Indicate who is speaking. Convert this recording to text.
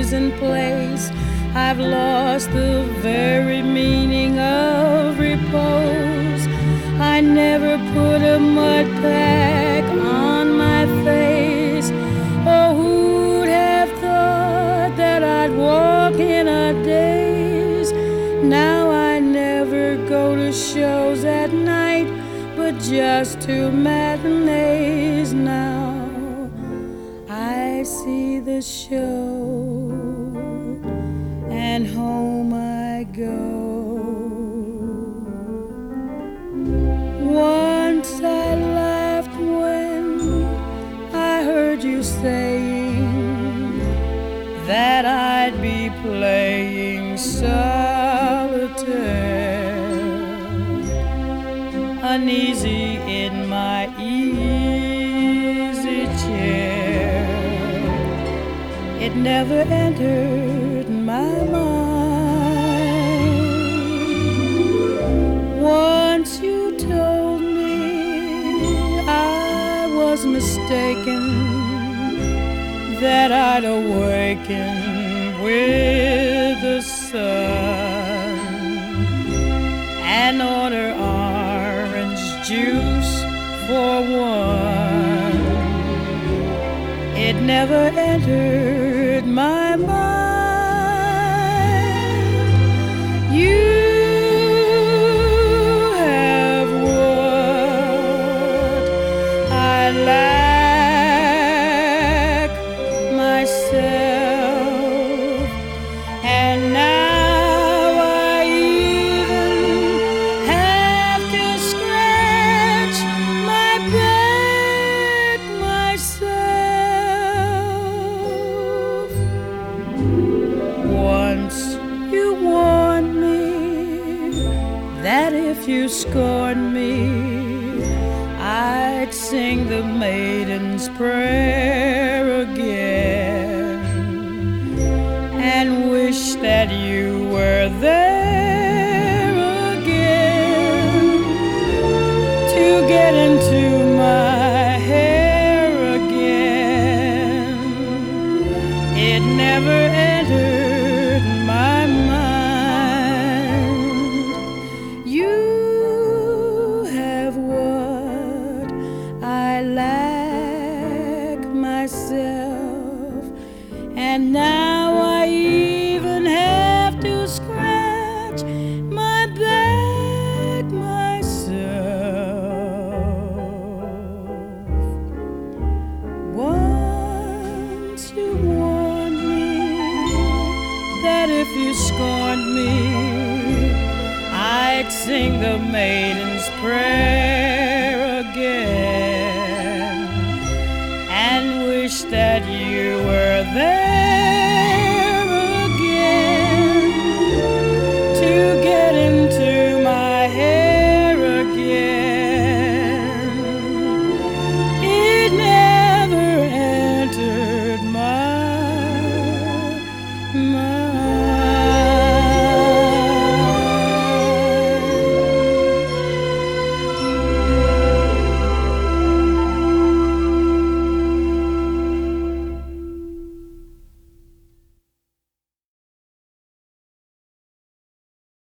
Speaker 1: losing place. I've lost the very meaning of repose. I never put a mud pack on my face. Oh, who'd have thought that I'd walk in a daze? Now I never go to shows at night, but just to matinees. Now I see the show and home I go. Once I laughed when I heard you saying that I'd be playing solitaire, uneasy in my easy chair. It never entered my mind. Once you told me I was mistaken, that I'd awaken with the sun and order orange juice for one. It never entered my mind. You have what I lack myself, and now I even have to scratch my back myself. Once you warned me that if you scorned me, I'd sing the maiden's prayer again and wish that you were there again to get into my hair again. It never entered my mind. You have what I lack myself, and now I even have to scratch my back myself. Once you warned me that if you scorned me, I'd sing the maiden's prayer again and wish that you were there